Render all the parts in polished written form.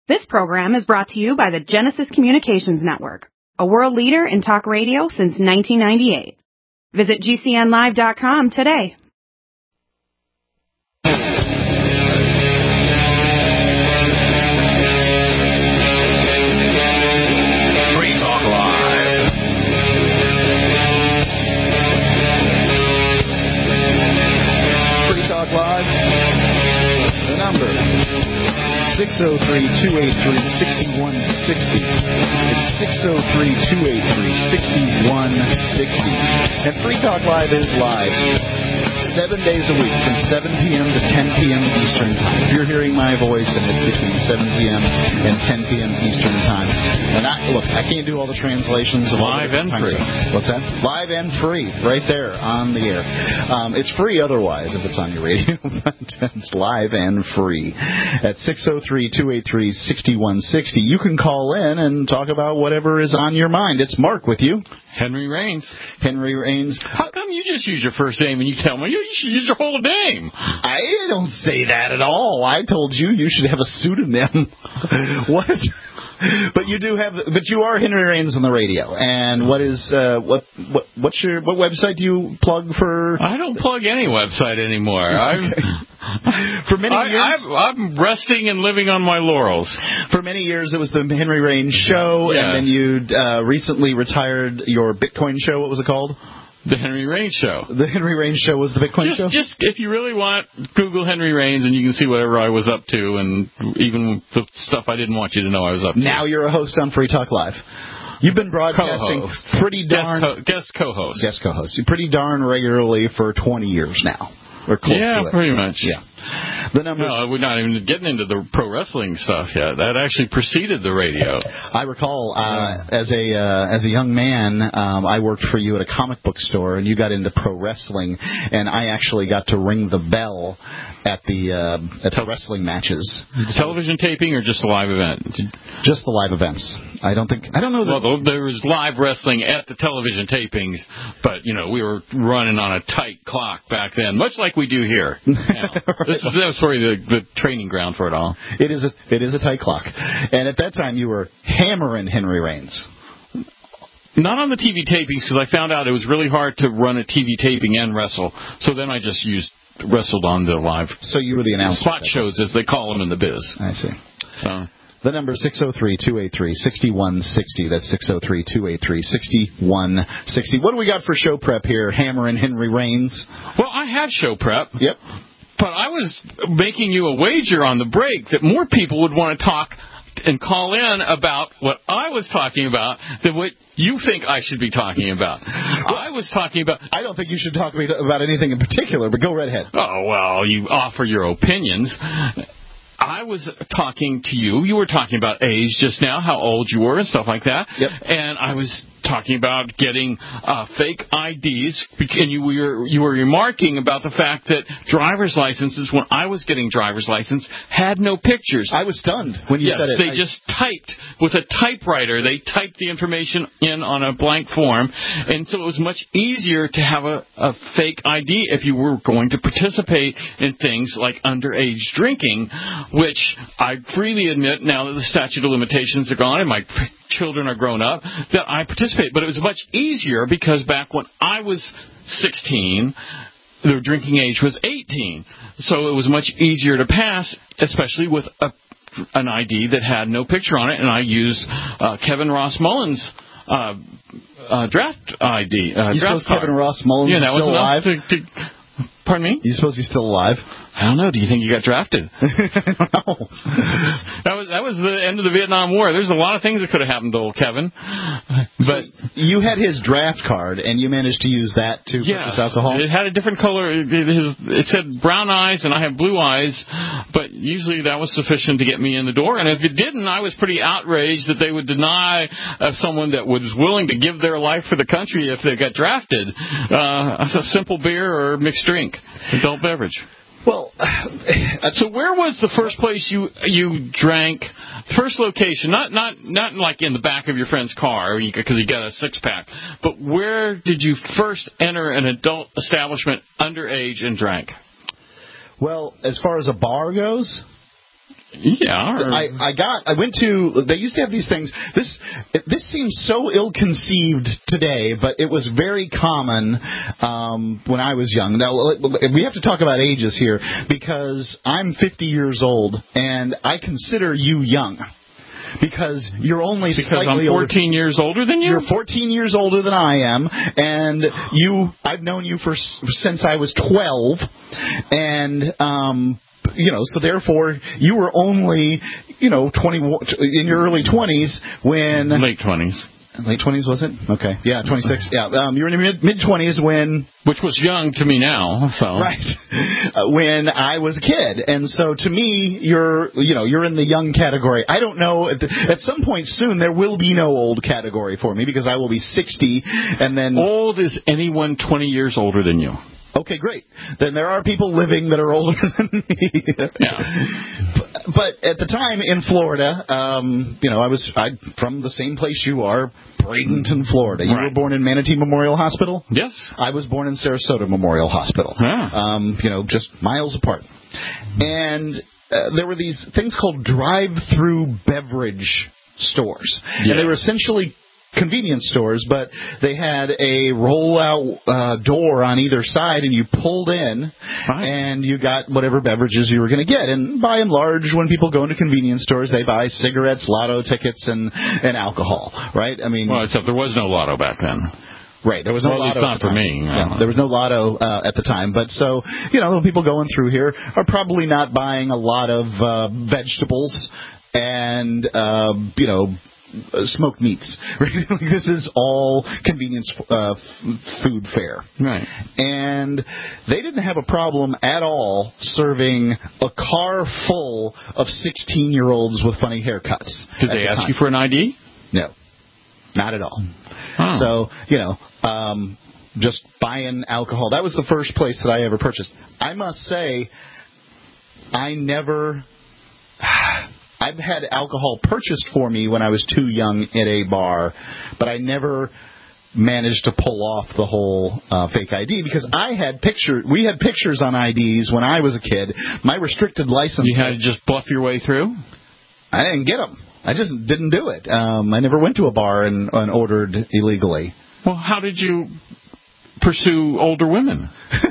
This program is brought to you by the Genesis Communications Network, a world leader in talk radio since 1998. Visit GCNlive.com today. Free Talk Live. Free Talk Live. The number 603-283-6160. It's 603-283-6160. And Free Talk Live is live 7 days a week from 7 p.m. to 10 p.m. Eastern Time. If you're hearing my voice and it's between 7 p.m. and 10 p.m. Eastern Time. And I can't do all the translations of live and free. What's that? Live and free, right there on the air. It's free otherwise if it's on your radio, but it's live and free at 603-283-6160. You can call in and talk about whatever is on your mind. It's Mark with you. Henry Raines. Henry Raines. How come you just use your first name and you tell me you should use your whole name? I don't say that at all. I told you should have a pseudonym. What? But you are Henry Raines on the radio. And what website do you plug for? I don't plug any website anymore. Okay. For many years, I'm resting and living on my laurels. For many years, it was the Henry Raines Show, yes. And then you recently retired your Bitcoin show. What was it called? The Henry Raines Show. The Henry Raines Show was the Bitcoin show? Just, if you really want, Google Henry Raines and you can see whatever I was up to and even the stuff I didn't want you to know I was up to. Now you're a host on Free Talk Live. You've been broadcasting co-host. Pretty darn... Guest co-host. Guest co-host. Pretty darn regularly for 20 years now. Or close to it. Pretty much. Yeah. The numbers. No, we're not even getting into the pro wrestling stuff yet. That actually preceded the radio. I recall as a young man, I worked for you at a comic book store, and you got into pro wrestling, and I actually got to ring the bell at the wrestling matches. The television taping or just a live event? Just the live events. I don't know that. Well, there was live wrestling at the television tapings, but we were running on a tight clock back then, much like we do here. Right. That was probably the training ground for it all. It is a tight clock, and at that time you were hammering Henry Raines. Not on the TV tapings because I found out it was really hard to run a TV taping and wrestle. So then I just wrestled on the live. So you were the announcer. Spot shows, as they call them in the biz. I see. The number is 603-283-6160. That's 603-283-6160. What do we got for show prep here, hammering Henry Raines? Well, I have show prep. Yep. But I was making you a wager on the break that more people would want to talk and call in about what I was talking about than what you think I should be talking about. I was talking about... I don't think you should talk about anything in particular, but go right ahead. Oh, well, you offer your opinions. I was talking to you. You were talking about age just now, how old you were and stuff like that. Yep. And I was talking about getting fake IDs, and you were remarking about the fact that driver's licenses, when I was getting driver's license, had no pictures. I was stunned when you said it. They just typed with a typewriter. They typed the information in on a blank form, and so it was much easier to have a fake ID if you were going to participate in things like underage drinking, which I freely admit, now that the statute of limitations are gone and my children are grown up, that I participate. But it was much easier because back when I was 16, the drinking age was 18. So it was much easier to pass, especially with an ID that had no picture on it. And I used Kevin Ross Mullins' draft ID. You suppose Kevin Ross Mullins is still alive? Pardon me? You suppose he's still alive? I don't know. Do you think he got drafted? I don't know. That was the end of the Vietnam War. There's a lot of things that could have happened to old Kevin. But so you had his draft card, and you managed to use that to purchase alcohol? It had a different color. It said brown eyes, and I have blue eyes. But usually that was sufficient to get me in the door. And if it didn't, I was pretty outraged that they would deny someone that was willing to give their life for the country if they got drafted a simple beer or mixed drink, adult beverage. Well, so where was the first place you drank? First location, not like in the back of your friend's car because he got a 6-pack, but where did you first enter an adult establishment underage and drank? Well, as far as a bar goes, I went to, they used to have these things. This seems so ill-conceived today, but it was very common when I was young. Now, we have to talk about ages here, because I'm 50 years old, and I consider you young. Because you're only slightly older. I'm 14 years older than you? You're 14 years older than I am, and I've known you since I was 12, and so therefore you were only 20 in your early 20s when late 20s. Late 20s, was it? Okay. Yeah, 26. Yeah, you were in your mid-20s when... Which was young to me now, so... Right. When I was a kid. And so to me, you're in the young category. I don't know, at some point soon, there will be no old category for me, because I will be 60, and then... Old is anyone 20 years older than you. Okay, great. Then there are people living that are older than me. Yeah. But at the time in Florida, I'm from the same place you are, Bradenton, Florida. You were born in Manatee Memorial Hospital? Yes. I was born in Sarasota Memorial Hospital. Yeah. Just miles apart. And there were these things called drive-through beverage stores. Yeah. And they were essentially convenience stores, but they had a roll-out door on either side, and you pulled in, and you got whatever beverages you were going to get. And by and large, when people go into convenience stores, they buy cigarettes, lotto tickets, and alcohol, right? I mean, well, except there was no lotto back then. Right, there was no lotto. At the time. For me. Yeah, there was no lotto at the time. But so, the people going through here are probably not buying a lot of vegetables and, smoked meats. This is all convenience food fare. Right. And they didn't have a problem at all serving a car full of 16-year-olds with funny haircuts. Did they ask you for an ID? No. Not at all. Oh. So, just buying alcohol. That was the first place that I ever purchased. I must say, I've had alcohol purchased for me when I was too young at a bar, but I never managed to pull off the whole fake ID, because we had pictures on IDs when I was a kid. My restricted license... You had to just bluff your way through? I didn't get them. I just didn't do it. I never went to a bar and ordered illegally. Well, how did you pursue older women?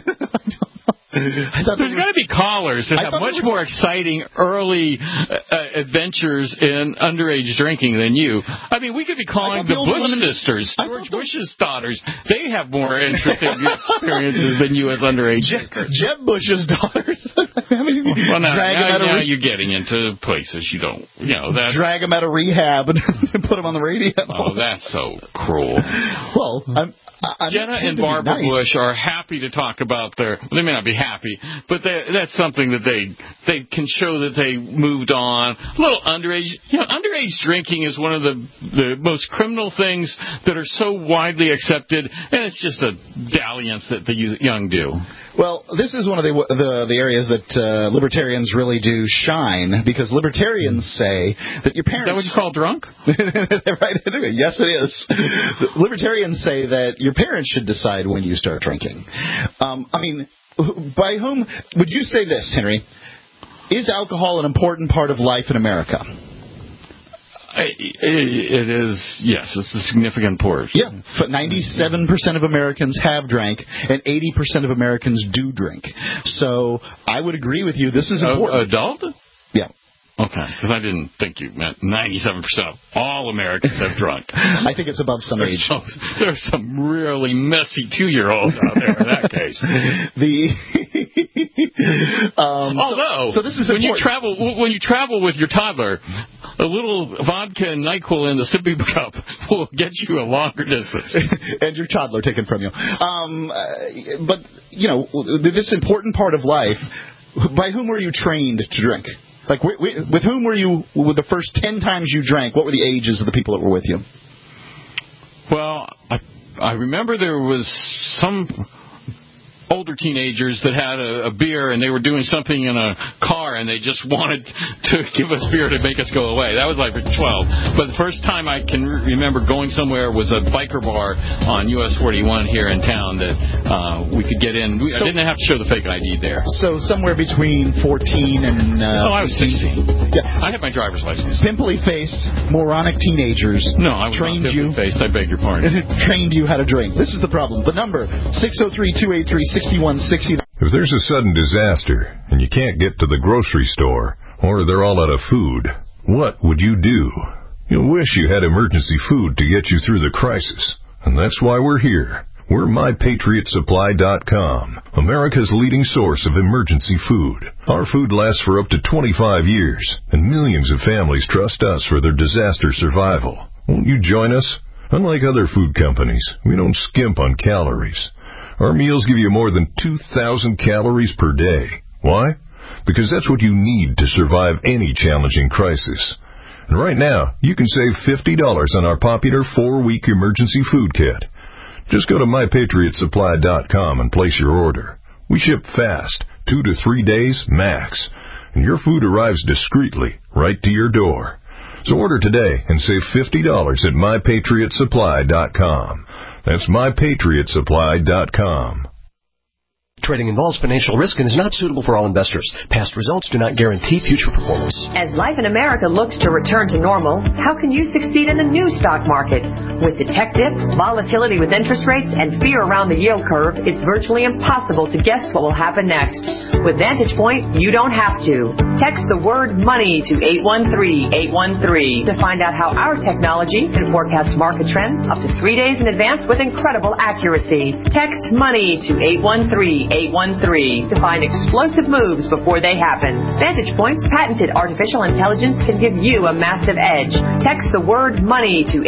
There's got to be callers that have much more exciting early adventures in underage drinking than you. I mean, we could be calling the Bush sisters, George Bush's daughters. They have more interesting experiences than you as underage drinkers. Jeb Bush's daughters. Well, now you're getting into places you don't, drag them out of rehab and put them on the radio. Oh, that's so cruel. Well, Jenna and Barbara Bush are happy to talk about they may not be happy, but that's something that they can show that they moved on. A little underage, underage drinking is one of the most criminal things that are so widely accepted, and it's just a dalliance that the young do. Well, this is one of the areas that libertarians really do shine, because libertarians say that your parents... Is that what you call drunk? Right. Yes, it is. Libertarians say that your parents should decide when you start drinking. By whom would you say this, Henry? Is alcohol an important part of life in America? It is, yes, it's a significant portion. Yeah, but 97% of Americans have drank, and 80% of Americans do drink. So I would agree with you. This is important. Adult? Yeah. Okay, because I didn't think you meant 97% of all Americans have drunk. I think it's above some age. There's some really messy 2-year-olds out there in that case. Although, so this is when you travel with your toddler, a little vodka and NyQuil in the sippy cup will get you a longer distance. And your toddler taken from you. But, this important part of life, by whom were you trained to drink? Like, with whom were you, with the first 10 times you drank, what were the ages of the people that were with you? Well, I remember there was some older teenagers that had a beer and they were doing something in a car and they just wanted to give us beer to make us go away. That was like 12. But the first time I can remember going somewhere was a biker bar on US 41 here in town that we could get in. I didn't have to show the fake ID there. So somewhere between 14 and... I was 16. Yeah. I had my driver's license. Pimply-faced, moronic teenagers I was trained not pimply-faced. I beg your pardon. Trained you how to drink. This is the problem. The number, 603-283-6160. If there's a sudden disaster and you can't get to the grocery store or they're all out of food, what would you do? You'll wish you had emergency food to get you through the crisis. And that's why we're here. We're MyPatriotSupply.com, America's leading source of emergency food. Our food lasts for up to 25 years, and millions of families trust us for their disaster survival. Won't you join us? Unlike other food companies, we don't skimp on calories. Our meals give you more than 2,000 calories per day. Why? Because that's what you need to survive any challenging crisis. And right now, you can save $50 on our popular 4-week emergency food kit. Just go to MyPatriotSupply.com and place your order. We ship fast, 2 to 3 days max, and your food arrives discreetly right to your door. So order today and save $50 at MyPatriotSupply.com. That's MyPatriotSupply.com. Trading involves financial risk and is not suitable for all investors. Past results do not guarantee future performance. As life in America looks to return to normal, how can you succeed in the new stock market? With the tech dip, volatility with interest rates, and fear around the yield curve, it's virtually impossible to guess what will happen next. With Vantage Point, you don't have to. Text the word money to 813-813 to find out how our technology can forecast market trends up to 3 days in advance with incredible accuracy. Text money to 813-813 to find explosive moves before they happen. Vantage Point's patented artificial intelligence can give you a massive edge. Text the word money to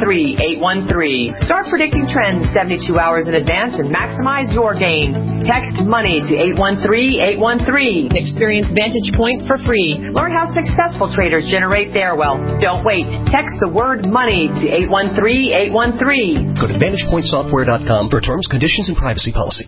813-813. Start predicting trends 72 hours in advance and maximize your gains. Text money to 813-813. Experience Vantage Point for free. Learn how successful traders generate their wealth. Don't wait. Text the word money to 813-813. Go to VantagePointSoftware.com for terms, conditions, and privacy policy.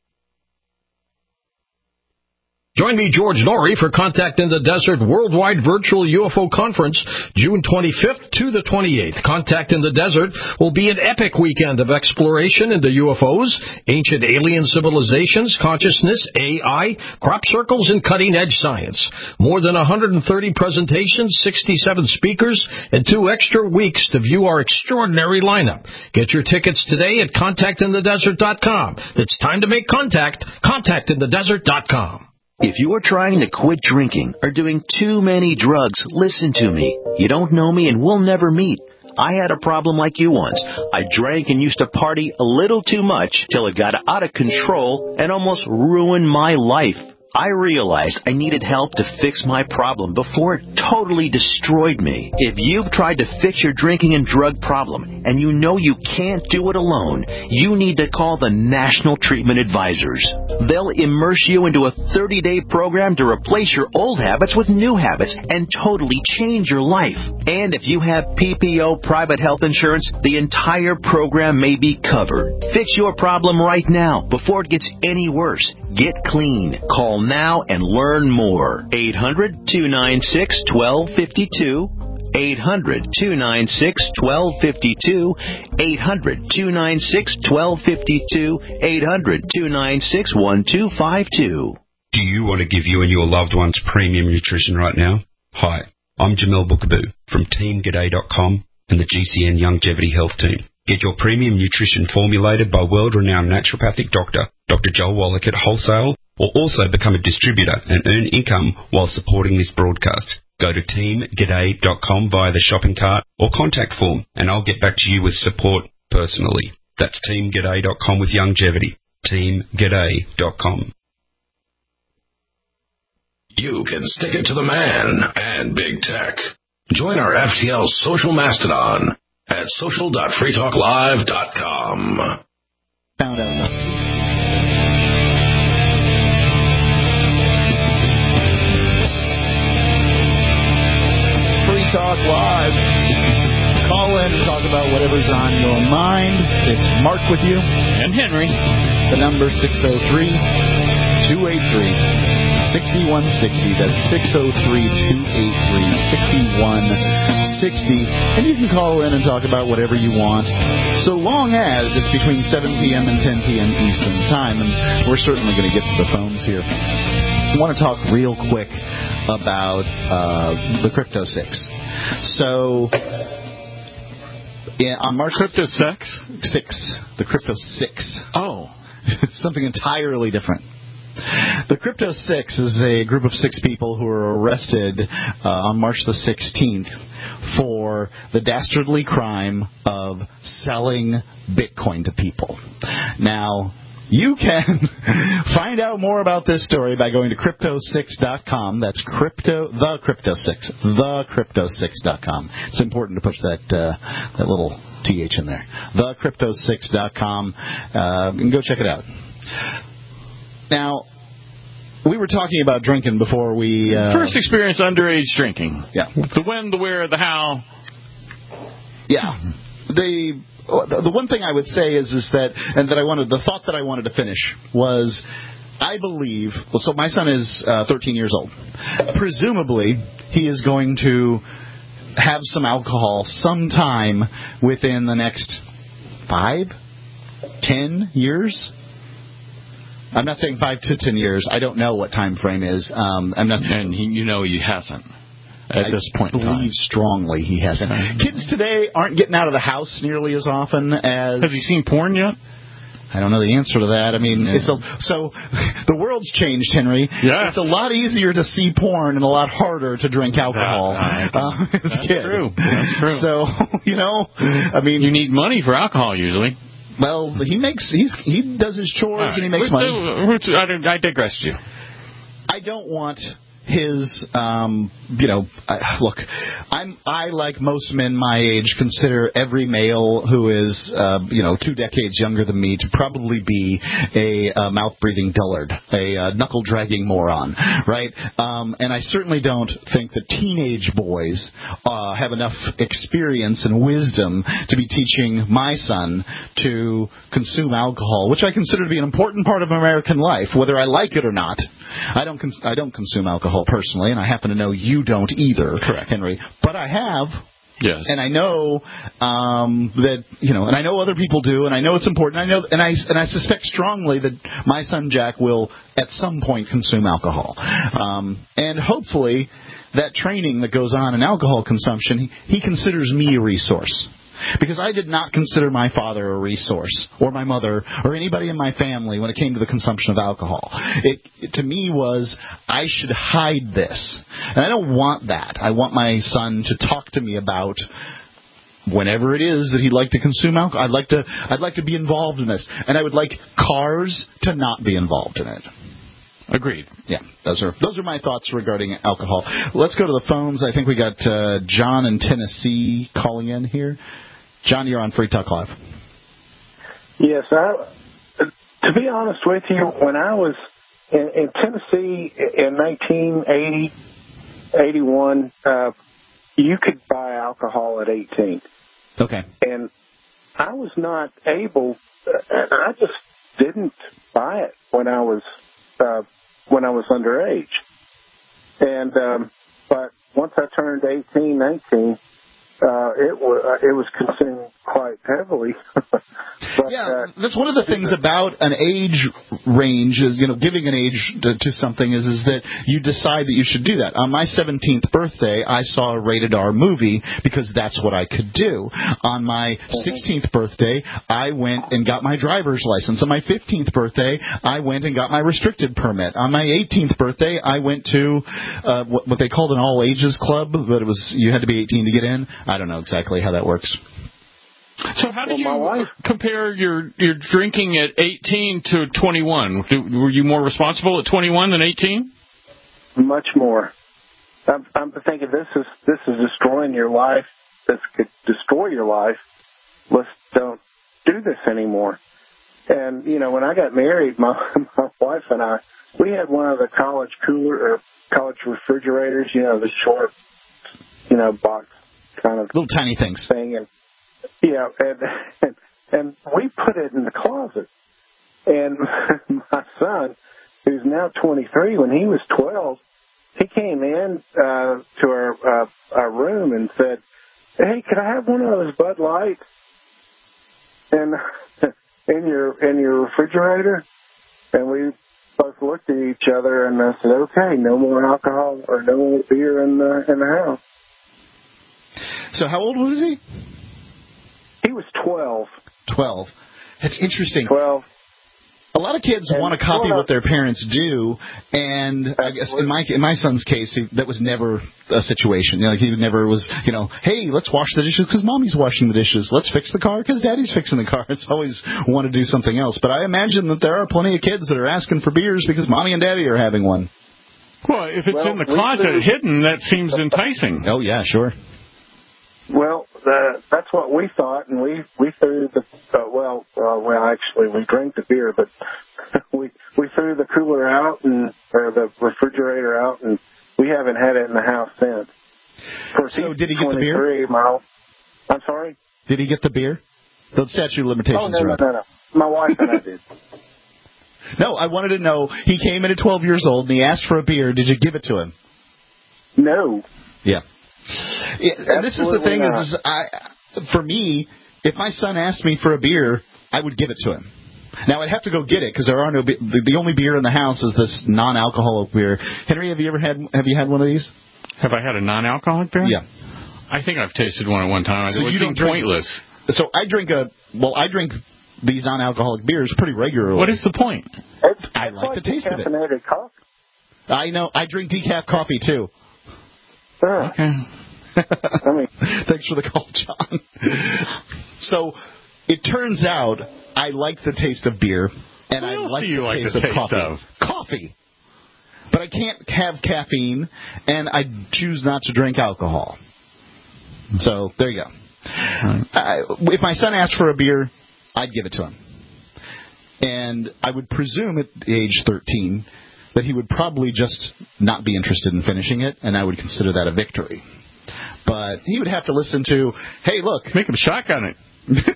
Join me, George Norrie, for Contact in the Desert Worldwide Virtual UFO Conference, June 25th to the 28th. Contact in the Desert will be an epic weekend of exploration into UFOs, ancient alien civilizations, consciousness, AI, crop circles, and cutting-edge science. More than 130 presentations, 67 speakers, and 2 extra weeks to view our extraordinary lineup. Get your tickets today at ContactInTheDesert.com. It's time to make contact. ContactInTheDesert.com. If you are trying to quit drinking or doing too many drugs, listen to me. You don't know me and we'll never meet. I had a problem like you once. I drank and used to party a little too much till it got out of control and almost ruined my life. I realized I needed help to fix my problem before it totally destroyed me. If you've tried to fix your drinking and drug problem and you know you can't do it alone, you need to call the National Treatment Advisors. They'll immerse you into a 30-day program to replace your old habits with new habits and totally change your life. And if you have PPO private health insurance, the entire program may be covered. Fix your problem right now before it gets any worse. Get clean. Call now and learn more. 800-296-1252. 800-296-1252. 800-296-1252. 800-296-1252. Do you want to give you and your loved ones premium nutrition right now? Hi, I'm Jamel Bookaboo from TeamGaday.com and the GCN Longevity Health Team. Get your premium nutrition formulated by world-renowned naturopathic doctor, Dr. Joel Wallach at wholesale, or also become a distributor and earn income while supporting this broadcast. Go to TeamGaday.com via the shopping cart or contact form, and I'll get back to you with support personally. That's TeamGaday.com with longevity. TeamGaday.com. You can stick it to the man and big tech. Join our FTL social mastodon at social.freetalklive.com. Found out enough. Free Talk Live. Call in and talk about whatever's on your mind. It's Mark with you. And Henry. The number 603-283-6160. That's 603-283-6160. And you can call in and talk about whatever you want, so long as it's between 7 p.m. and 10 p.m. Eastern Time. And we're certainly going to get to the phones here. I want to talk real quick about the Crypto 6. So, on March... Crypto 6? 6. The Crypto 6. Oh. It's something entirely different. The Crypto 6 is a group of 6 people who were arrested on March the 16th for the dastardly crime of selling Bitcoin to people. Now, you can find out more about this story by going to Crypto6.com. That's the Crypto6.com. It's important to push that little TH in there. The Crypto6.com. And go check it out. Now, we were talking about drinking before we... First experience underage drinking. Yeah. The when, the where, the how. Yeah. The one thing I would say is that, and that the thought that I wanted to finish was, I believe, so my son is 13 years old. Presumably, he is going to have some alcohol sometime within the next 5, 10 years. I'm not saying 5 to 10 years. I don't know what time frame is. And he hasn't. At this point, I believe strongly he hasn't. Kids today aren't getting out of the house nearly as often as... Has he seen porn yet? I don't know the answer to that. I mean, so the world's changed, Henry. Yes. It's a lot easier to see porn and a lot harder to drink alcohol as a kid. True. That's true. So, I mean... You need money for alcohol, usually. Well, he does his chores and he makes money. I digress you. I don't want his, look, I, like most men my age, consider every male who is, 2 decades younger than me to probably be a mouth-breathing dullard, a knuckle-dragging moron, right? And I certainly don't think that teenage boys have enough experience and wisdom to be teaching my son to consume alcohol, which I consider to be an important part of American life, whether I like it or not. I don't consume alcohol personally, and I happen to know you don't either, correct, Henry. But I have. Yes. And I know that and I know other people do, and I know it's important. I know, and I suspect strongly that my son Jack will at some point consume alcohol, and hopefully that training that goes on in alcohol consumption, he considers me a resource. Because I did not consider my father a resource, or my mother, or anybody in my family when it came to the consumption of alcohol. It to me was, I should hide this. And I don't want that. I want my son to talk to me about whenever it is that he'd like to consume alcohol. I'd like to be involved in this. And I would like cars to not be involved in it. Agreed. Yeah, those are my thoughts regarding alcohol. Let's go to the phones. I think we got John in Tennessee calling in here. John, you're on Free Talk Live. Yes, to be honest with you, when I was in Tennessee in 1980, 81, you could buy alcohol at 18. Okay. And I was not able. I just didn't buy it when I was underage. And but once I turned 18, 19. It was consumed quite heavily. But, that's one of the things about an age range is, giving an age to something is that you decide that you should do that. On my 17th birthday, I saw a rated R movie because that's what I could do. On my 16th birthday, I went and got my driver's license. On my 15th birthday, I went and got my restricted permit. On my 18th birthday, I went to what they called an all-ages club, but you had to be 18 to get in. I don't know exactly how that works. So how did you compare your drinking at 18 to 21? Were you more responsible at 21 than 18? Much more. I'm thinking this is destroying your life. This could destroy your life. Let's don't do this anymore. And when I got married, my wife and I, we had one of the college refrigerators. The short, box kind of little tiny things thing, and and we put it in the closet. And my son, who's now 23, when he was 12, he came in to our room and said, "Hey, could I have one of those Bud Lights in your refrigerator?" And we both looked at each other, and I said, "Okay, no more alcohol or no more beer in the house." So how old was he? He was 12. 12. That's interesting. 12. A lot of kids want to copy what their parents do, and I guess in my son's case, that was never a situation. You know, like he never was, hey, let's wash the dishes because mommy's washing the dishes. Let's fix the car because daddy's fixing the car. It's always want to do something else. But I imagine that there are plenty of kids that are asking for beers because mommy and daddy are having one. Well, if it's in the closet hidden, that seems enticing. Oh, yeah, sure. Well, that's what we thought, and we threw the actually we drank the beer, but we threw the cooler out or the refrigerator out, and we haven't had it in the house since. So did he get the beer? I'm sorry? Did he get the beer? The statute of limitations are up. No. My wife and I did. No, I wanted to know, he came in at 12 years old, and he asked for a beer. Did you give it to him? No. Yeah. And this is the thing for me, if my son asked me for a beer, I would give it to him. Now, I'd have to go get it because there are the only beer in the house is this non-alcoholic beer. Henry, have you had one of these? Have I had a non-alcoholic beer? Yeah. I think I've tasted one at one time. So it seemed pointless. So I drink these non-alcoholic beers pretty regularly. What is the point? I like the taste of it. Decaffeinated coffee. I know. I drink decaf coffee, too. Okay. Thanks for the call, John. So it turns out I like the taste of beer, and I like the taste of coffee. Coffee. But I can't have caffeine, and I choose not to drink alcohol. So there you go. If my son asked for a beer, I'd give it to him. And I would presume at age 13 that he would probably just not be interested in finishing it, and I would consider that a victory. But he would have to listen to, hey, look. Make him shotgun it.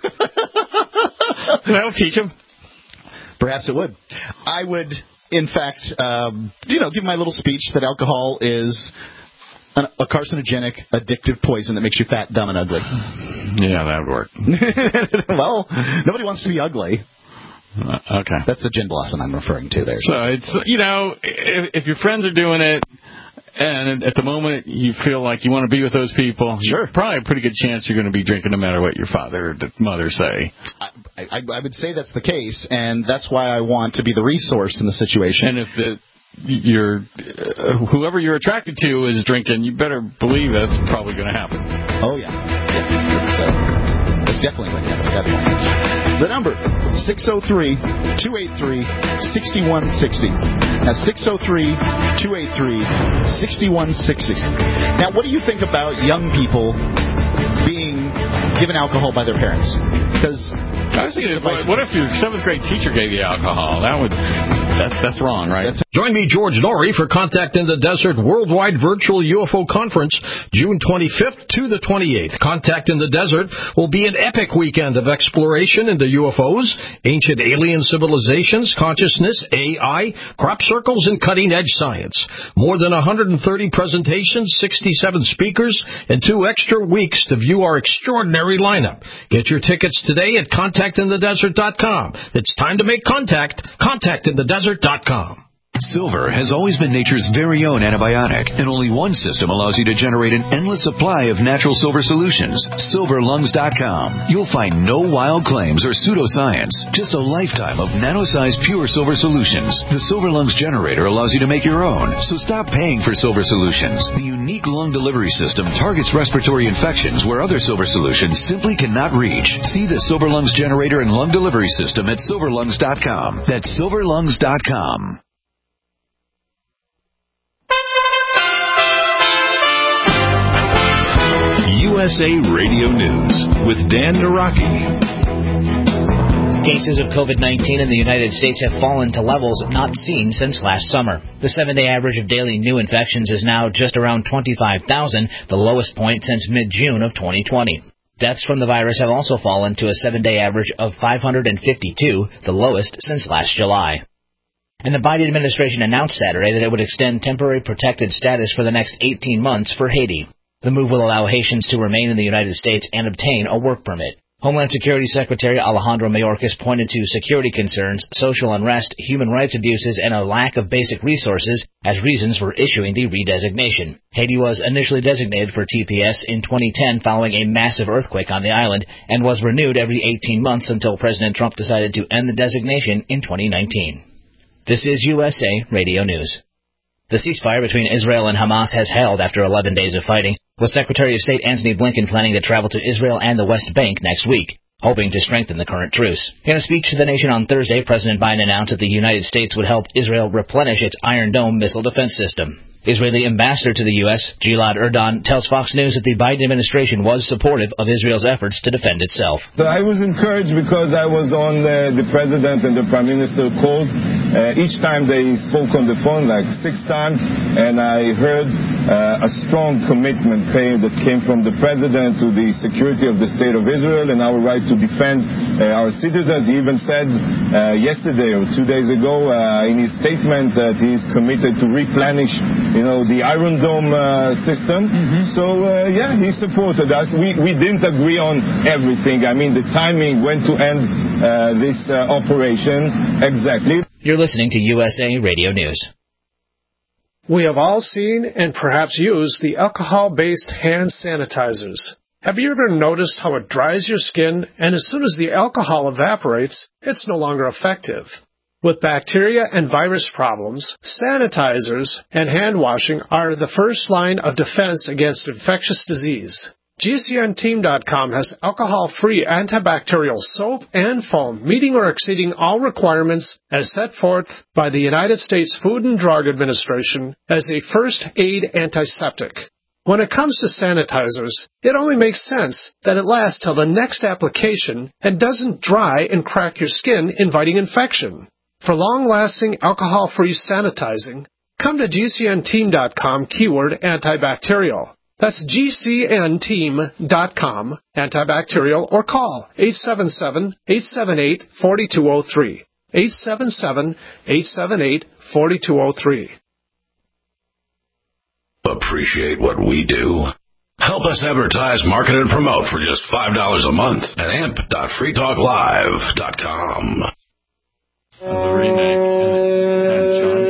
That'll teach him. Perhaps it would. I would, in fact, give my little speech that alcohol is a carcinogenic, addictive poison that makes you fat, dumb, and ugly. Yeah, that would work. Well, nobody wants to be ugly. Okay. That's the gin blossom I'm referring to there. So it's, if your friends are doing it, and at the moment you feel like you want to be with those people, sure, probably a pretty good chance you're going to be drinking no matter what your father or mother say. I would say that's the case, and that's why I want to be the resource in the situation. And if whoever you're attracted to is drinking, you better believe that's probably going to happen. Oh, yeah. That's definitely going to happen. Definitely. The number, 603-283-6160. That's 603-283-6160. Now, what do you think about young people being given alcohol by their parents? Because I was thinking, what if your 7th grade teacher gave you alcohol? That's wrong, right? Join me, George Norrie, for Contact in the Desert Worldwide Virtual UFO Conference, June 25th to the 28th. Contact in the Desert will be an epic weekend of exploration into UFOs, ancient alien civilizations, consciousness, AI, crop circles, and cutting-edge science. More than 130 presentations, 67 speakers, and 2 extra weeks to view our extraordinary lineup. Get your tickets today at contactinthedesert.com. It's time to make contact. Contactinthedesert.com. Silver has always been nature's very own antibiotic, and only one system allows you to generate an endless supply of natural silver solutions. SilverLungs.com. You'll find no wild claims or pseudoscience, just a lifetime of nano-sized pure silver solutions. The Silver Lungs generator allows you to make your own, so stop paying for silver solutions. The unique lung delivery system targets respiratory infections where other silver solutions simply cannot reach. See the Silver Lungs generator and lung delivery system at SilverLungs.com. That's SilverLungs.com. USA Radio News with Dan Naraki. Cases of COVID-19 in the United States have fallen to levels not seen since last summer. The 7-day average of daily new infections is now just around 25,000, the lowest point since mid-June of 2020. Deaths from the virus have also fallen to a 7-day average of 552, the lowest since last July. And the Biden administration announced Saturday that it would extend temporary protected status for the next 18 months for Haiti. The move will allow Haitians to remain in the United States and obtain a work permit. Homeland Security Secretary Alejandro Mayorkas pointed to security concerns, social unrest, human rights abuses, and a lack of basic resources as reasons for issuing the redesignation. Haiti was initially designated for TPS in 2010 following a massive earthquake on the island and was renewed every 18 months until President Trump decided to end the designation in 2019. This is USA Radio News. The ceasefire between Israel and Hamas has held after 11 days of fighting, with Secretary of State Antony Blinken planning to travel to Israel and the West Bank next week, hoping to strengthen the current truce. In a speech to the nation on Thursday, President Biden announced that the United States would help Israel replenish its Iron Dome missile defense system. Israeli ambassador to the U.S., Gilad Erdan, tells Fox News that the Biden administration was supportive of Israel's efforts to defend itself. So I was encouraged because I was on the president and the prime minister calls. Each time they spoke on the phone, like 6 times, and I heard a strong commitment that came from the president to the security of the state of Israel and our right to defend our citizens. He even said yesterday or 2 days ago in his statement that he's committed to replenish the Iron Dome system. So, he supported us. We didn't agree on everything. I mean, the timing, when to end this operation exactly. You're listening to USA Radio News. We have all seen and perhaps used the alcohol-based hand sanitizers. Have you ever noticed how it dries your skin, and as soon as the alcohol evaporates, it's no longer effective? With bacteria and virus problems, sanitizers and hand washing are the first line of defense against infectious disease. GCNteam.com has alcohol-free antibacterial soap and foam meeting or exceeding all requirements as set forth by the United States Food and Drug Administration as a first aid antiseptic. When it comes to sanitizers, it only makes sense that it lasts till the next application and doesn't dry and crack your skin, inviting infection. For long-lasting alcohol-free sanitizing, come to GCNteam.com keyword antibacterial. That's GCNteam.com antibacterial or call 877-878-4203. 877-878-4203. Appreciate what we do? Help us advertise, market, and promote for just $5 a month at amp.freetalklive.com. The remake and John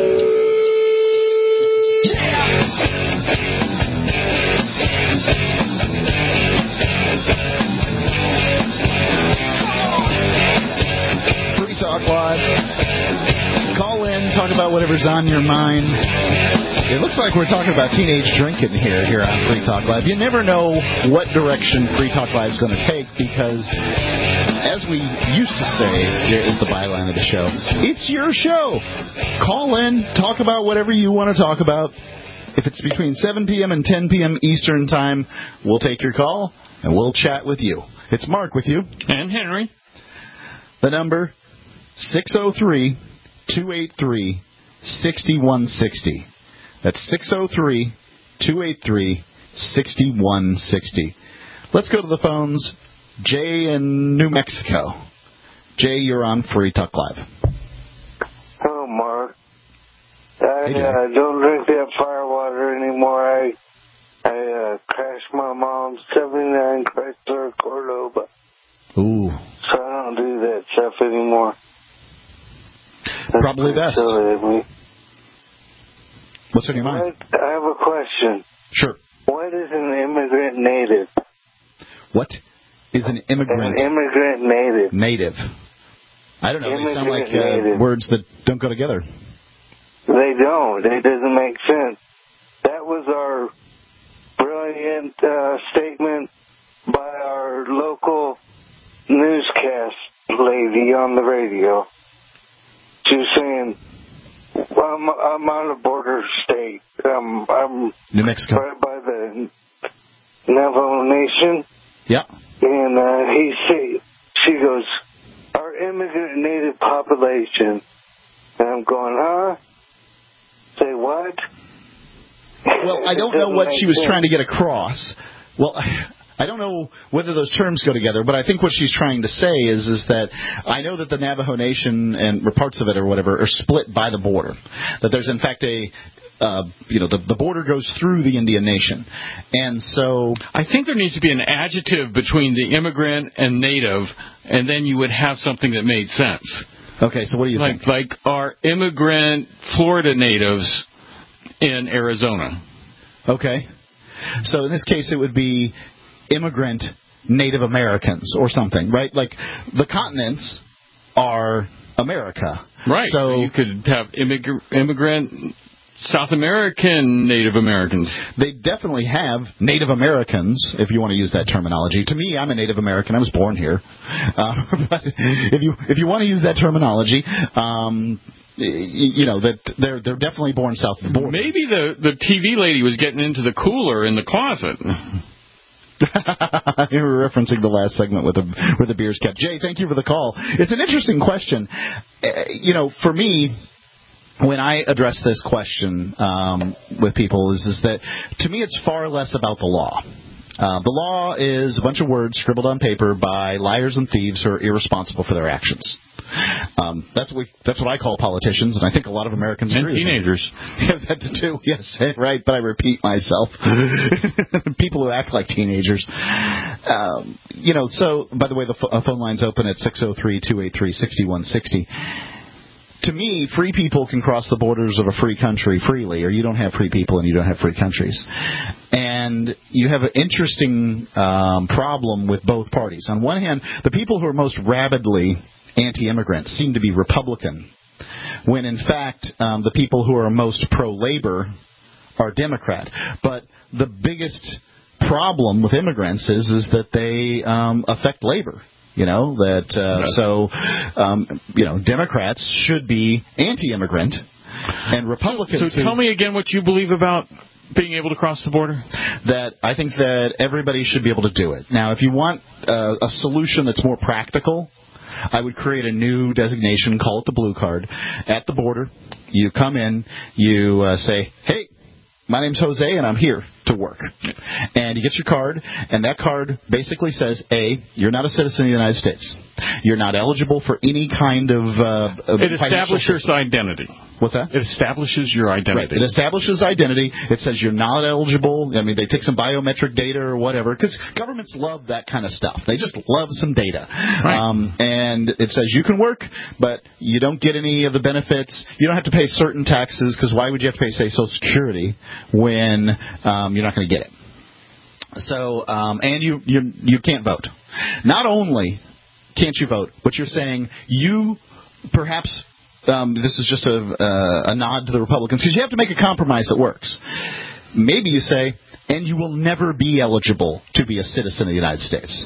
Free Talk Live. Call in, talk about whatever's on your mind. It looks like we're talking about teenage drinking here on Free Talk Live. You never know what direction Free Talk Live is going to take because, as we used to say, here is the byline of the show, it's your show. Call in, talk about whatever you want to talk about. If it's between 7 p.m. and 10 p.m. Eastern Time, we'll take your call and we'll chat with you. It's Mark with you. And Henry. The number, 603-283-6160. That's 603-283-6160. Let's go to the phones. Jay in New Mexico. Jay, you're on Free Talk Live. Oh, Mark. I don't drink that firewater anymore. I crashed my mom's 79 Chrysler Cordoba. Ooh. So I don't do that stuff anymore. That's probably best. What's on your mind? I have a question. Sure. What is an immigrant native? What is an immigrant? An immigrant native. Native. I don't know. They sound like words that don't go together. They don't. It doesn't make sense. That was our brilliant statement by our local newscast lady on the radio. She was saying, I'm on a border state. I'm New Mexico. Right by the Navajo Nation. Yeah. And she goes, our population. And I'm going, huh? Say what? Well, I don't know what she was trying to get across. Well, I don't know whether those terms go together, but I think what she's trying to say is that I know that the Navajo Nation and parts of it or whatever are split by the border. That there's in fact the border goes through the Indian Nation. And so I think there needs to be an adjective between the immigrant and native, and then you would have something that made sense. Okay, so what do you think? Like our immigrant Florida natives in Arizona. Okay. So in this case, it would be immigrant Native Americans or something, right? Like the continents are America. Right. So you could have immigrant South American Native Americans. They definitely have Native Americans, if you want to use that terminology. To me, I'm a Native American. I was born here. But if you want to use that terminology, that they're definitely born south of the border. Maybe the TV lady was getting into the cooler in the closet. You were referencing the last segment where the beer's kept. Jay, thank you for the call. It's an interesting question. For me, when I address this question with people, is that to me it's far less about the law. The law is a bunch of words scribbled on paper by liars and thieves who are irresponsible for their actions. That's what I call politicians, and I think a lot of Americans agree. And teenagers. That too, yes, right, but I repeat myself. People who act like teenagers. So, by the way, the phone line's open at 603-283-6160. To me, free people can cross the borders of a free country freely, or you don't have free people and you don't have free countries. And you have an interesting problem with both parties. On one hand, the people who are most rabidly anti-immigrant seem to be Republican, when in fact the people who are most pro-labor are Democrat. But the biggest problem with immigrants is that they affect labor. Democrats should be anti-immigrant, and Republicans. So tell me again what you believe about being able to cross the border. That I think that everybody should be able to do it. Now, if you want a solution that's more practical, I would create a new designation, call it the blue card. At the border, you come in, you say, hey, my name's Jose, and I'm here to work. And you get your card, and that card basically says, A, you're not a citizen of the United States. You're not eligible for any kind of it establishes identity. What's that? It establishes your identity. Right. It establishes identity. It says you're not eligible. I mean, they take some biometric data or whatever, because governments love that kind of stuff. They just love some data. Right. And it says you can work, but you don't get any of the benefits. You don't have to pay certain taxes, because why would you have to pay, say, Social Security when you're not going to get it? So, and you can't vote. Not only can't you vote, but you're saying you perhaps... this is just a nod to the Republicans, because you have to make a compromise that works. Maybe you say, and you will never be eligible to be a citizen of the United States.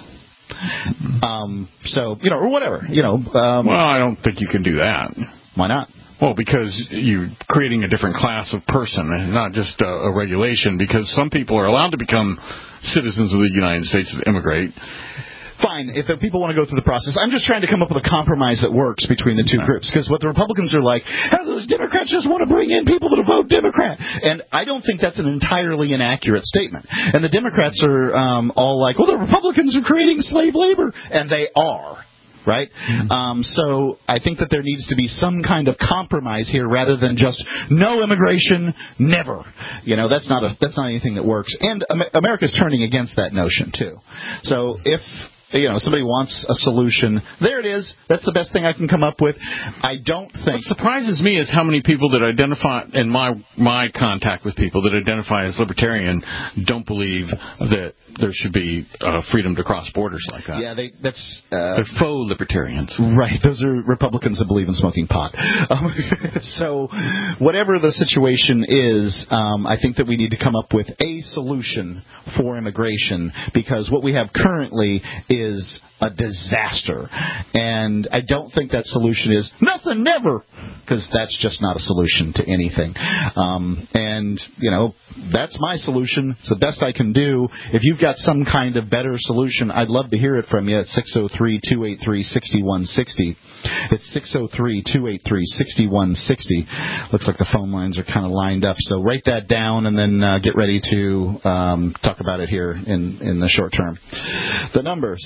Or whatever. Well, I don't think you can do that. Why not? Well, because you're creating a different class of person, and not just a regulation, because some people are allowed to become citizens of the United States to immigrate. Fine, if the people want to go through the process. I'm just trying to come up with a compromise that works between the two groups. Because what the Republicans are like, those Democrats just want to bring in people that vote Democrat. And I don't think that's an entirely inaccurate statement. And the Democrats are all like, well, the Republicans are creating slave labor. And they are. Right? So I think that there needs to be some kind of compromise here rather than just no immigration, never. That's not anything that works. And America's turning against that notion, too. So if somebody wants a solution, there it is. That's the best thing I can come up with. I don't think... What surprises me is how many people that identify, in my contact with people that identify as libertarian, don't believe that there should be freedom to cross borders like that. Yeah, they're faux libertarians. Right, those are Republicans that believe in smoking pot. So whatever the situation is, I think that we need to come up with a solution for immigration, because what we have currently is a disaster. And I don't think that solution is nothing, never. because that's just not a solution to anything. And, that's my solution. It's the best I can do. If you've got some kind of better solution, I'd love to hear it from you at 603-283-6160. It's 603-283-6160. Looks like the phone lines are kind of lined up. So write that down and then get ready to talk about it here in the short term. The number,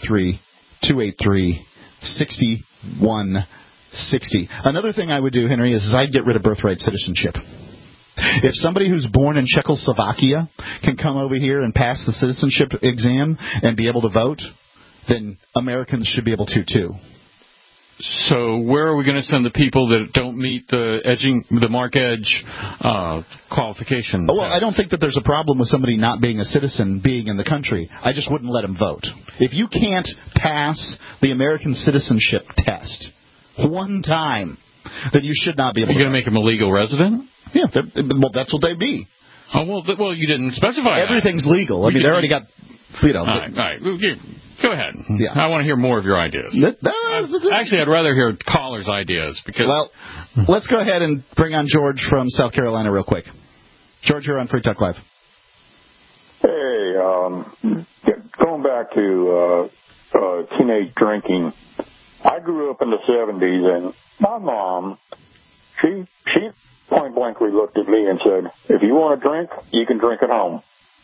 603-283-6160. Another thing I would do, Henry, is I'd get rid of birthright citizenship. If somebody who's born in Czechoslovakia can come over here and pass the citizenship exam and be able to vote, then Americans should be able to too. So where are we going to send the people that don't meet the Mark Edge qualification? Well, I don't think that there's a problem with somebody not being a citizen being in the country. I just wouldn't let them vote. If you can't pass the American citizenship test one time, then you should not be able to. You're going to make them a legal resident? Yeah, well, that's what they'd be. Oh, well, you didn't specify Everything's legal. I mean, they already got, All right. Go ahead. Yeah. I want to hear more of your ideas. Actually, I'd rather hear callers' ideas. Well, let's go ahead and bring on George from South Carolina real quick. George, you're on Free Talk Live. Hey, going back to teenage drinking, I grew up in the 70s, and my mom, she point blankly looked at me and said, if you want to drink, you can drink at home.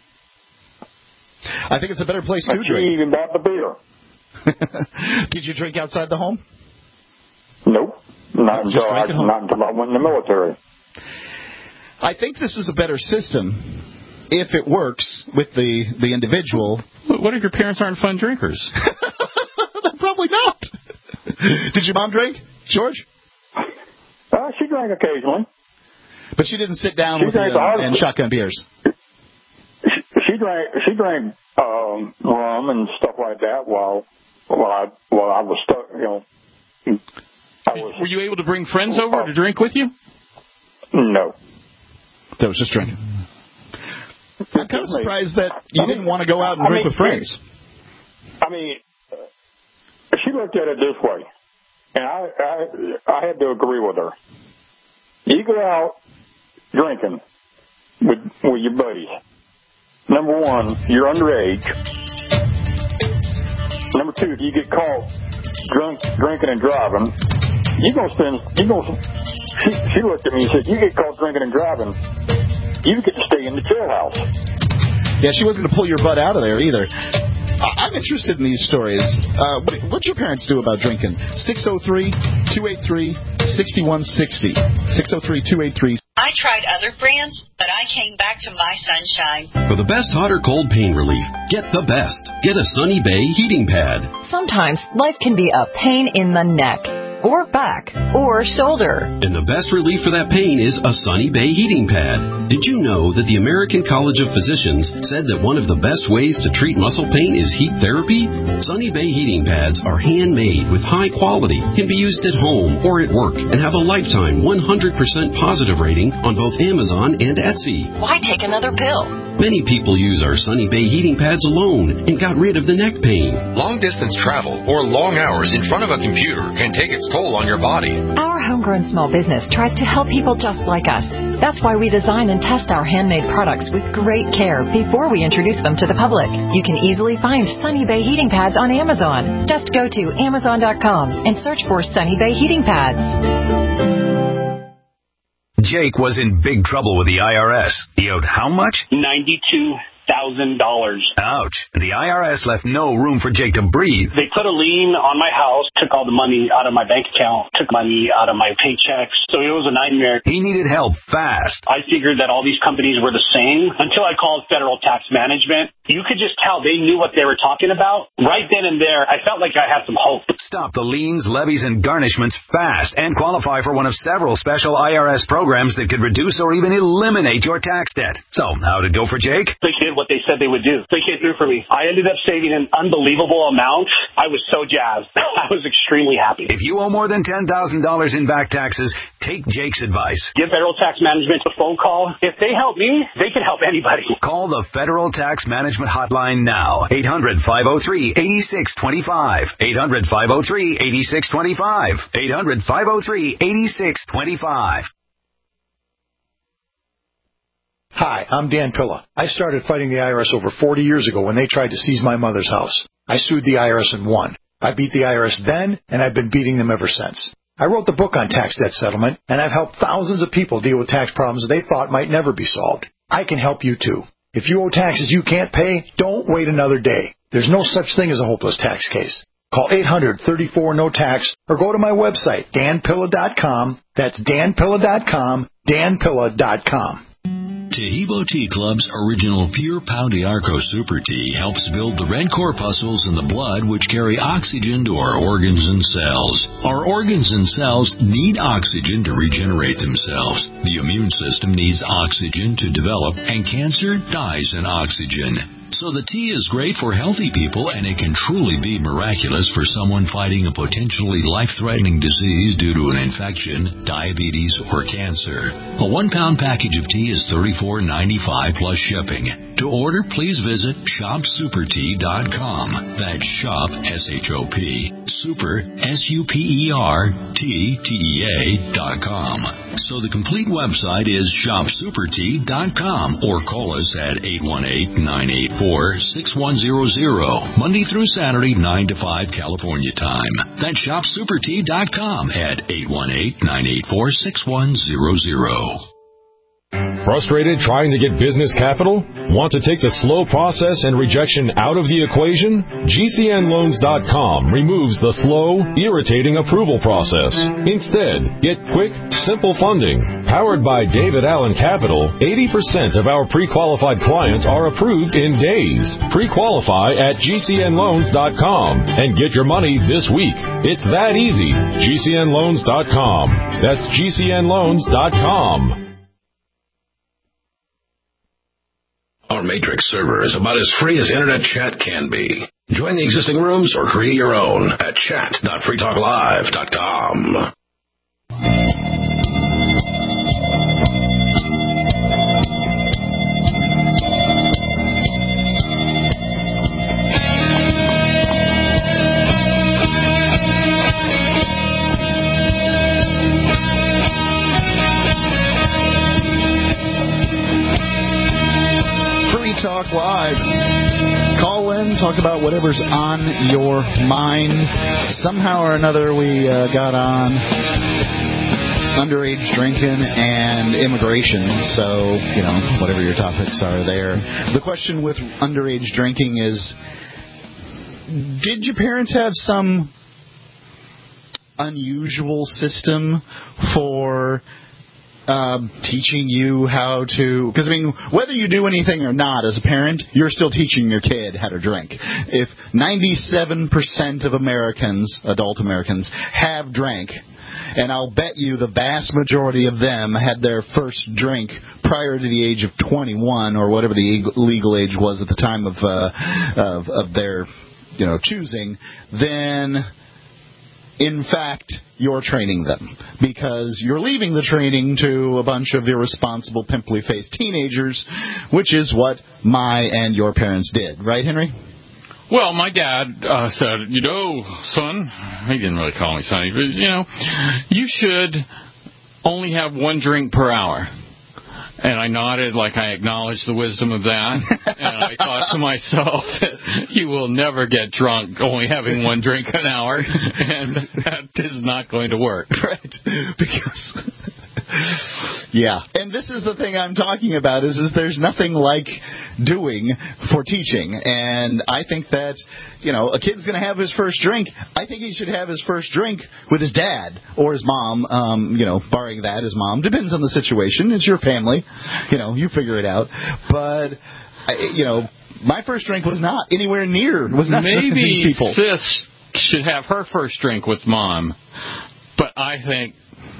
I think it's a better place to drink. She even bought the beer. Did you drink outside the home? Nope. Not until I went in the military. I think this is a better system if it works with the individual. What if your parents aren't fun drinkers? Probably not. Did your mom drink, George? She drank occasionally. But she didn't sit down with you and shotgun beers. She drank rum and stuff like that while I was stuck. Were you able to bring friends over to drink with you? No. That was just drinking. I'm kind of surprised that you didn't want to go out and drink with friends. She looked at it this way, and I had to agree with her. You go out drinking with your buddies. Number one, you're underage. Number two, if you get caught drinking and driving, she looked at me and said, you get caught drinking and driving, you get to stay in the jailhouse. Yeah, she wasn't going to pull your butt out of there either. I'm interested in these stories. What do your parents do about drinking? 603-283-6160. 603-283. I tried other brands, but I came back to My Sunshine. For the best hot or cold pain relief, get the best. Get a Sunny Bay heating pad. Sometimes life can be a pain in the neck, or back, or shoulder. And the best relief for that pain is a Sunny Bay heating pad. Did you know that the American College of Physicians said that one of the best ways to treat muscle pain is heat therapy? Sunny Bay heating pads are handmade with high quality, can be used at home or at work, and have a lifetime 100% positive rating on both Amazon and Etsy. Why take another pill? Many people use our Sunny Bay heating pads alone and got rid of the neck pain. Long-distance travel or long hours in front of a computer can take its toll on your body. Our homegrown small business tries to help people just like us. That's why we design and test our handmade products with great care before we introduce them to the public. You can easily find Sunny Bay heating pads on Amazon. Just go to Amazon.com and search for Sunny Bay heating pads. Jake was in big trouble with the IRS. He owed how much? $92,000. Ouch. The IRS left no room for Jake to breathe. They put a lien on my house, took all the money out of my bank account, took money out of my paychecks. So it was a nightmare. He needed help fast. I figured that all these companies were the same until I called Federal Tax Management. You could just tell they knew what they were talking about. Right then and there, I felt like I had some hope. Stop the liens, levies, and garnishments fast and qualify for one of several special IRS programs that could reduce or even eliminate your tax debt. So, how'd it go for Jake? It did what they said they would do. They came through for me. I ended up saving an unbelievable amount. I was so jazzed. I was extremely happy. If you owe more than $10,000 in back taxes, take Jake's advice. Give Federal Tax Management a phone call. If they help me, they can help anybody. Call the Federal Tax Management Hotline now. 800-503-8625. 800-503-8625. 800-503-8625. Hi, I'm Dan Pilla. I started fighting the IRS over 40 years ago when they tried to seize my mother's house. I sued the IRS and won. I beat the IRS then, and I've been beating them ever since. I wrote the book on tax debt settlement, and I've helped thousands of people deal with tax problems they thought might never be solved. I can help you too. If you owe taxes you can't pay, don't wait another day. There's no such thing as a hopeless tax case. Call 800-34-NO-TAX or go to my website, danpilla.com. That's danpilla.com, danpilla.com. Taheebo Tea Club's original Pure Pau d'Arco Super Tea helps build the red corpuscles in the blood which carry oxygen to our organs and cells. Our organs and cells need oxygen to regenerate themselves. The immune system needs oxygen to develop, and cancer dies in oxygen. So the tea is great for healthy people, and it can truly be miraculous for someone fighting a potentially life-threatening disease due to an infection, diabetes, or cancer. A 1-pound package of tea is $34.95 plus shipping. To order, please visit shopsupertea.com. That's shop, S-H-O-P, super, SUPERTEA.com. So the complete website is shopsupertea.com, or call us at 818-984-6100, Monday through Saturday, 9 to 5 California time. That's shopsupertea.com at 818-984-6100. Frustrated trying to get business capital? Want to take the slow process and rejection out of the equation? GCNloans.com removes the slow, irritating approval process. Instead, get quick, simple funding. Powered by David Allen Capital, 80% of our pre-qualified clients are approved in days. Pre-qualify at GCNloans.com and get your money this week. It's that easy. GCNloans.com. That's GCNloans.com. Our Matrix server is about as free as internet chat can be. Join the existing rooms or create your own at chat.freetalklive.com. Talk Live. Call in, talk about whatever's on your mind. Somehow or another, we got on underage drinking and immigration. So, whatever your topics are there. The question with underage drinking is, did your parents have some unusual system for teaching you how to, because whether you do anything or not as a parent, you're still teaching your kid how to drink. If 97% of Americans, adult Americans, have drank, and I'll bet you the vast majority of them had their first drink prior to the age of 21 or whatever the legal age was at the time of their choosing, then in fact, you're training them, because you're leaving the training to a bunch of irresponsible, pimply-faced teenagers, which is what my and your parents did. Right, Henry? Well, my dad said, son, he didn't really call me son, but, you should only have one drink per hour. And I nodded like I acknowledged the wisdom of that. And I thought to myself, you will never get drunk only having one drink an hour. And that is not going to work. Right. Because... yeah. And this is the thing I'm talking about, is there's nothing like doing for teaching. And I think that, a kid's going to have his first drink. I think he should have his first drink with his dad or his mom, barring that, his mom. Depends on the situation. It's your family. You figure it out. But, my first drink was not anywhere near, was not maybe these people. Sis should have her first drink with mom. But I think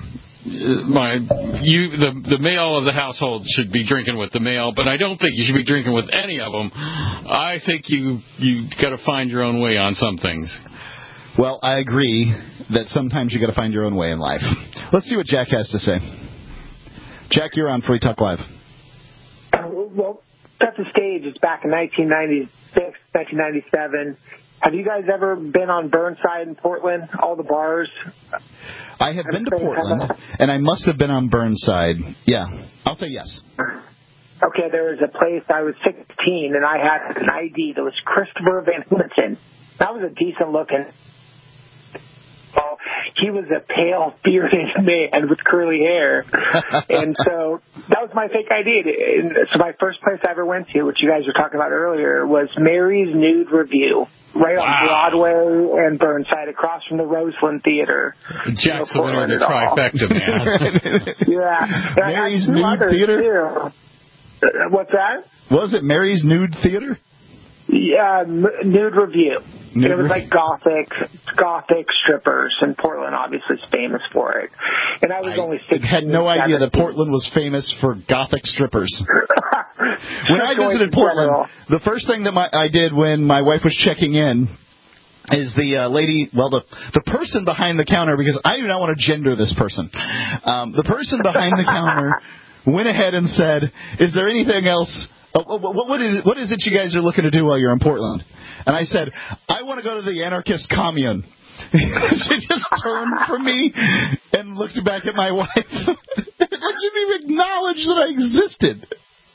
the male of the household should be drinking with the male, but I don't think you should be drinking with any of them. I think you got to find your own way on some things. Well, I agree that sometimes you got to find your own way in life. Let's see what Jack has to say. Jack, you're on Free Talk Live. Well, set the stage. It's back in 1996, 1997. Have you guys ever been on Burnside in Portland? All the bars? I have been to Portland, and I must have been on Burnside. Yeah, I'll say yes. Okay, there was a place, I was 16, and I had an ID that was Christopher Van Houten. That was a decent-looking. Well, he was a pale, bearded man with curly hair. And so that was my fake ID. And so my first place I ever went to, which you guys were talking about earlier, was Mary's Nude Review, right on Broadway and Burnside, across from the Roseland Theater. Jack's the winner of the trifecta, man. Yeah. Mary's Nude Theater? Too. What's that? Was it Mary's Nude Theater? Yeah, Nude Review. It was like gothic strippers, and Portland obviously is famous for it. And I was only 16. I had no idea that Portland was famous for gothic strippers. When I visited Portland, the first thing that I did when my wife was checking in is the lady, well, the person behind the counter, because I do not want to gender this person. The person behind the counter went ahead and said, "Is there anything else? What is it you guys are looking to do while you're in Portland?" And I said, "I want to go to the anarchist commune." She just turned from me and looked back at my wife. Like she didn't even acknowledge that I existed.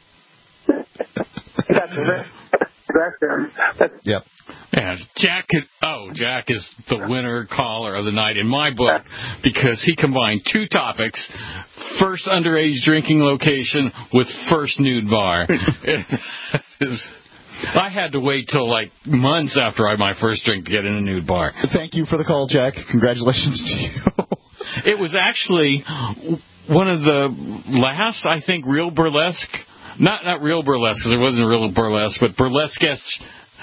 Yep. Yeah, Jack is the winner caller of the night in my book because he combined two topics: first underage drinking location with first nude bar. I had to wait till like months after my first drink to get in a nude bar. Thank you for the call, Jack. Congratulations to you. It was actually one of the last, I think, real burlesque. Not real burlesque, because it wasn't real burlesque, but burlesque acts.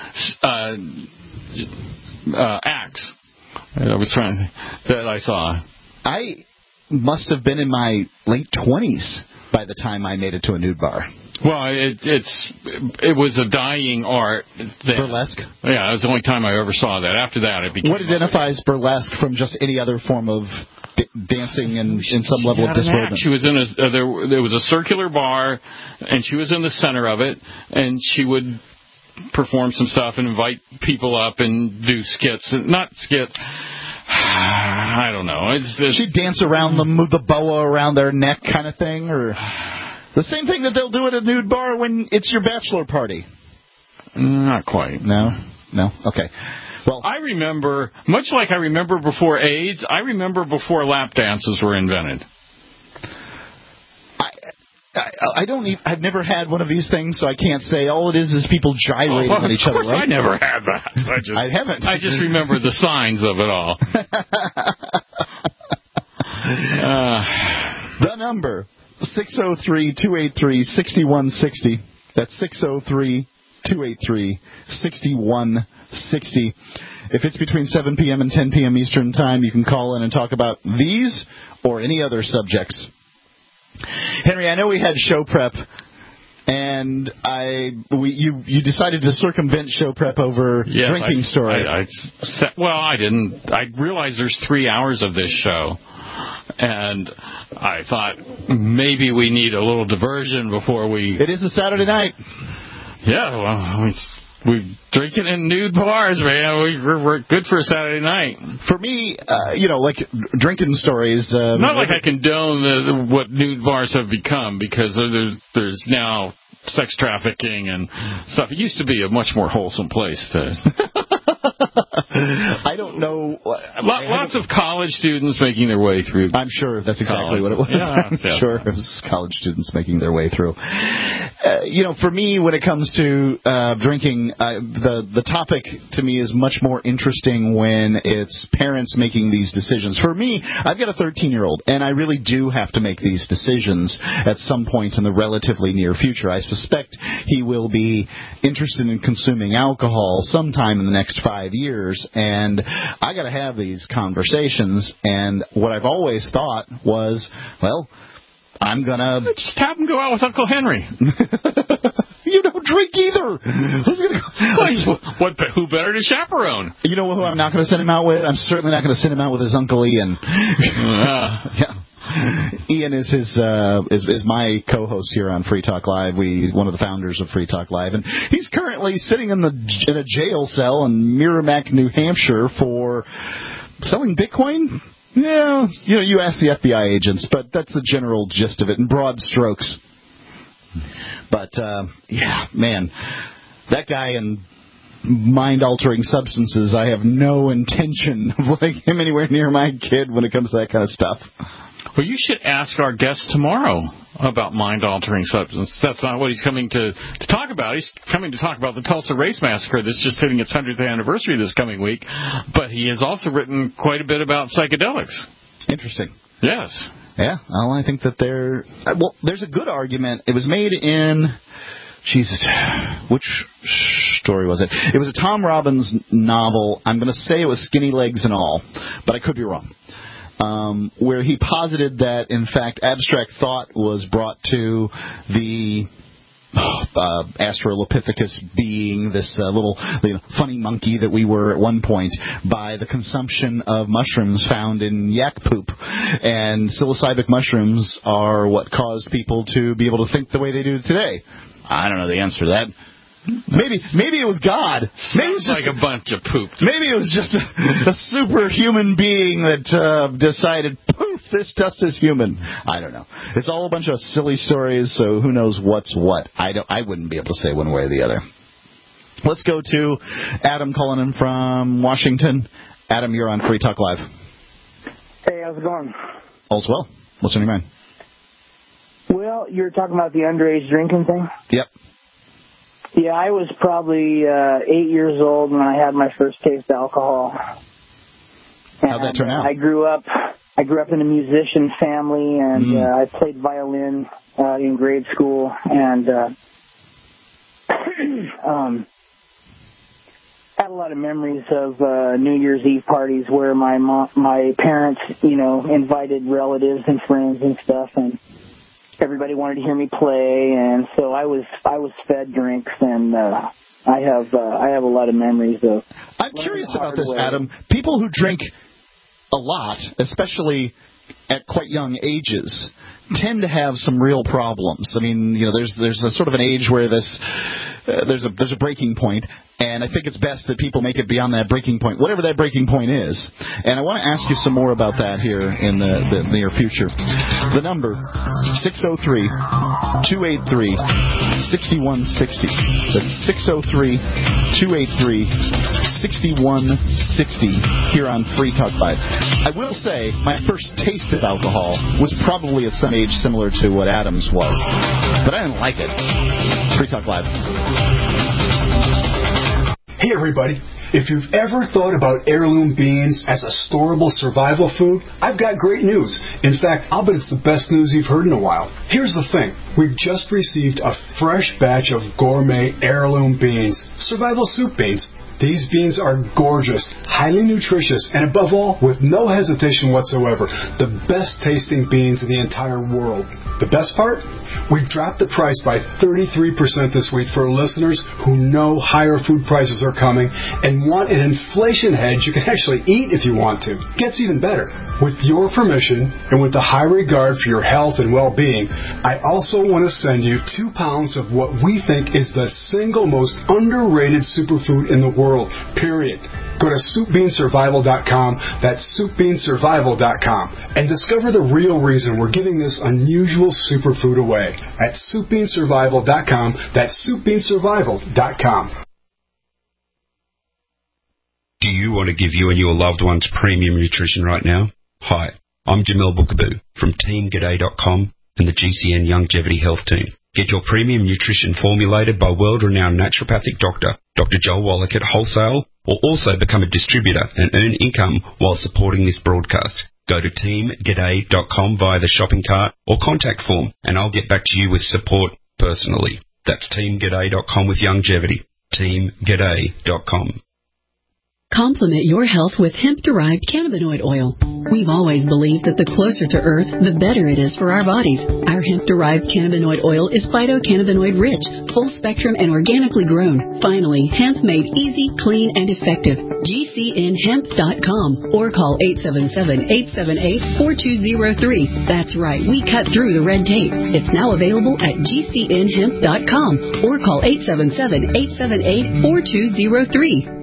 That I saw. I must have been in my late 20s by the time I made it to a nude bar. Well, it was a dying art. Burlesque? Yeah, it was the only time I ever saw that. After that, it became... What identifies burlesque from just any other form of dancing and in some level of disrobement? She was in there was a circular bar, and she was in the center of it, and she would perform some stuff and invite people up and do skits. Not skits. I don't know. She'd dance around them, move the boa around their neck kind of thing, or... The same thing that they'll do at a nude bar when it's your bachelor party. Not quite. No? Okay. Well, I remember, much like I remember before AIDS, I remember before lap dances were invented. I've never had one of these things, so I can't say. All it is people gyrating on each other, right? I never had that. I haven't. I just remember the signs of it all. The number... 603-283-6160. That's 603-283-6160. If it's between 7 p.m. and 10 p.m. Eastern Time, you can call in and talk about these or any other subjects. Henry, I know we had show prep, and you decided to circumvent show prep over drinking story. I didn't. I realized there's 3 hours of this show. And I thought maybe we need a little diversion before we... It is a Saturday night. Yeah, well, we're drinking in nude bars, man. We're good for a Saturday night. For me, like drinking stories... Not like I condone what nude bars have become, because there's now sex trafficking and stuff. It used to be a much more wholesome place to... I don't know. Lots of college students making their way through. I'm sure that's exactly what it was. Yeah, I'm sure it was college students making their way through. For me, when it comes to drinking, the topic to me is much more interesting when it's parents making these decisions. For me, I've got a 13-year-old, and I really do have to make these decisions at some point in the relatively near future. I suspect he will be interested in consuming alcohol sometime in the next 5 years. years, and I got to have these conversations. And what I've always thought was, well, I'm going to... Just have him go out with Uncle Henry. You don't drink either. Who better to chaperone? You know who I'm not going to send him out with? I'm certainly not going to send him out with his Uncle Ian. Yeah. Ian is is my co-host here on Free Talk Live. One of the founders of Free Talk Live, and he's currently sitting in a jail cell in Merrimack, New Hampshire, for selling Bitcoin. Yeah, you ask the FBI agents, but that's the general gist of it in broad strokes. But yeah, man, that guy and mind-altering substances, I have no intention of letting him anywhere near my kid when it comes to that kind of stuff. Well, you should ask our guest tomorrow about mind-altering substances. That's not what he's coming to talk about. He's coming to talk about the Tulsa Race Massacre that's just hitting its 100th anniversary this coming week. But he has also written quite a bit about psychedelics. Interesting. Yes. Yeah, well, I think that there's a good argument. It was made in... Jesus, which story was it? It was a Tom Robbins novel. I'm going to say it was Skinny Legs and All, but I could be wrong. Where he posited that, in fact, abstract thought was brought to the Australopithecus being, this little funny monkey that we were at one point, by the consumption of mushrooms found in yak poop. And psilocybin mushrooms are what caused people to be able to think the way they do today. I don't know the answer to that. Maybe it was God. Maybe it was just like a bunch of poop. Maybe it was just a superhuman being that decided, poof, this dust is human. I don't know. It's all a bunch of silly stories, so who knows what's what. I wouldn't be able to say one way or the other. Let's go to Adam calling in from Washington. Adam, you're on Free Talk Live. Hey, how's it going? All's well. What's on your mind? Well, you're talking about the underage drinking thing? Yep. Yeah, I was probably 8 years old when I had my first taste of alcohol. How'd that turn out? I grew up in a musician family, and I played violin in grade school, and had a lot of memories of New Year's Eve parties where my parents, invited relatives and friends and stuff, and everybody wanted to hear me play, and so I was fed drinks, and I have a lot of memories of. I'm curious about this, Adam. People who drink a lot, especially at quite young ages, tend to have some real problems. I mean, there's a sort of an age where there's a breaking point, and I think it's best that people make it beyond that breaking point, whatever that breaking point is. And I want to ask you some more about that here in the near future. The number, 603-283-6160. That's 603-283-6160 here on Free Talk Live. I will say my first taste of alcohol was probably at some age similar to what Adam's was, but I didn't like it. Free Talk Live. Hey everybody, if you've ever thought about heirloom beans as a storable survival food, I've got great news. In fact, I'll bet it's the best news you've heard in a while. Here's the thing. We've just received a fresh batch of gourmet heirloom beans, survival soup beans. These beans are gorgeous, highly nutritious, and above all, with no hesitation whatsoever, the best tasting beans in the entire world. The best part? We've dropped the price by 33% this week for listeners who know higher food prices are coming and want an inflation hedge you can actually eat if you want to. Gets even better. With your permission and with the high regard for your health and well-being, I also want to send you 2 pounds of what we think is the single most underrated superfood in the world, period. Go to SoupBeanSurvival.com, that's SoupBeanSurvival.com, and discover the real reason we're giving this unusual superfood away at SoupBeanSurvival.com, that's SoupBeanSurvival.com. Do you want to give you and your loved ones premium nutrition right now? Hi, I'm Jamel Bookaboo from TeamGaday.com and the GCN Longevity Health Team. Get your premium nutrition formulated by world-renowned naturopathic doctor, Dr. Joel Wallach at Wholesale, or also become a distributor and earn income while supporting this broadcast. Go to teamgaday.com via the shopping cart or contact form, and I'll get back to you with support personally. That's teamgaday.com with longevity. teamgaday.com. Complement your health with hemp-derived cannabinoid oil. We've always believed that the closer to Earth, the better it is for our bodies. Our hemp-derived cannabinoid oil is phytocannabinoid-rich, full-spectrum, and organically grown. Finally, hemp made easy, clean, and effective. GCNhemp.com or call 877-878-4203. That's right, we cut through the red tape. It's now available at GCNhemp.com or call 877-878-4203.